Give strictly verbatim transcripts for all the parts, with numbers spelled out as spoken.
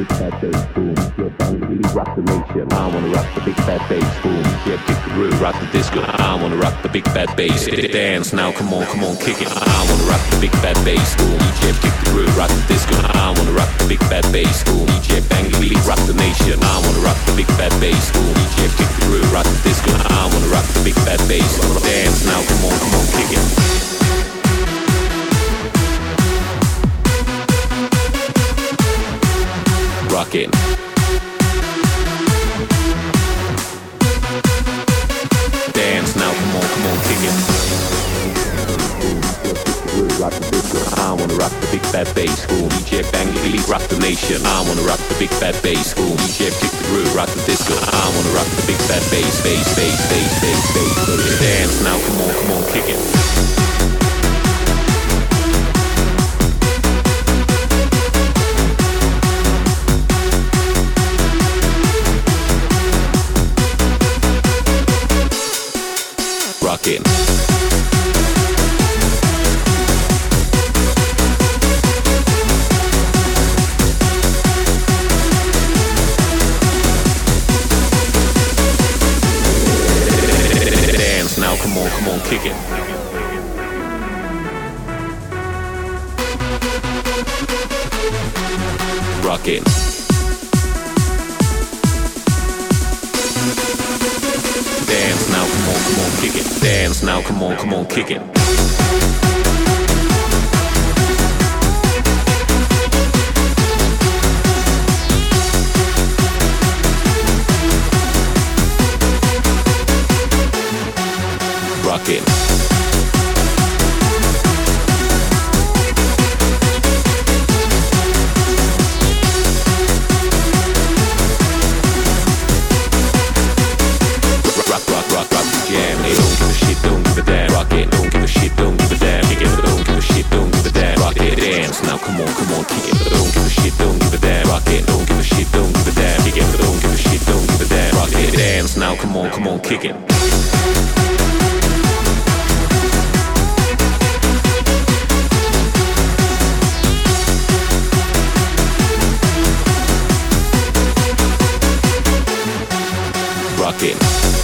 big fat bass boom. Yeah, bang, really rock the nation. I wanna rock the big fat bass boom. Yeah, kick the groove, rock the disco. I wanna rock the big fat bass. Dance now, come on, come on, kick it. I wanna rock the big fat bass boom. D J, kick the groove, rock the disco. I wanna rock the big fat bass boom. D J, bang, really rock the nation. I wanna rock the big fat bass boom. D J, kick the groove, rock the disco. I wanna rock the big fat bass. Dance now, come on, come on, kick it. Rockin'. Dance now, come on, come on, kick it. Rock the disco. I wanna rock the big fat bass boom. D J bang, really rock the nation. I wanna rock the big fat bass boom. D J kick the groove, rock the disco. I wanna rock the big fat bass, bass, bass, bass, bass, bass. Dance now, come on, come on, kick it. Rockin'. Dance now, come on, come on, kick it. Rockin'. Dance now, come on, come on, kick it. Dance now, come on, come on, kick it. Rockin'. Rock, rock, rock, rock the jam. They don't give a shit, don't give a damn. Rock it, don't give a shit, don't give a damn. Kick it, don't give a shit, don't give a damn. Rock it, dance now, come on, come on, kick it. Don't give a shit, don't give a damn. Rock it, don't give a shit, don't give a damn. Kick it, don't give a shit, don't give a damn. Rock it, dance now, come on, come on, kick it. Rockin'.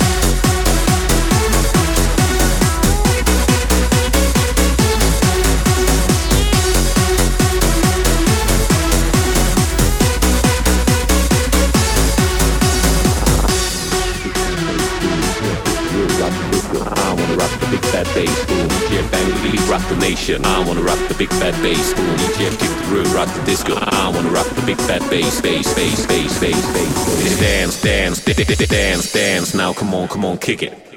I wanna rock the big fat bass boom. D J bang, really rock the nation. I wanna rock the big fat bass boom. D J kick the groove, rock the disco. I wanna rock the big fat bass, bass, bass, bass, bass, bass. Dance, dance, dance, dance. Now come on, come on, kick it.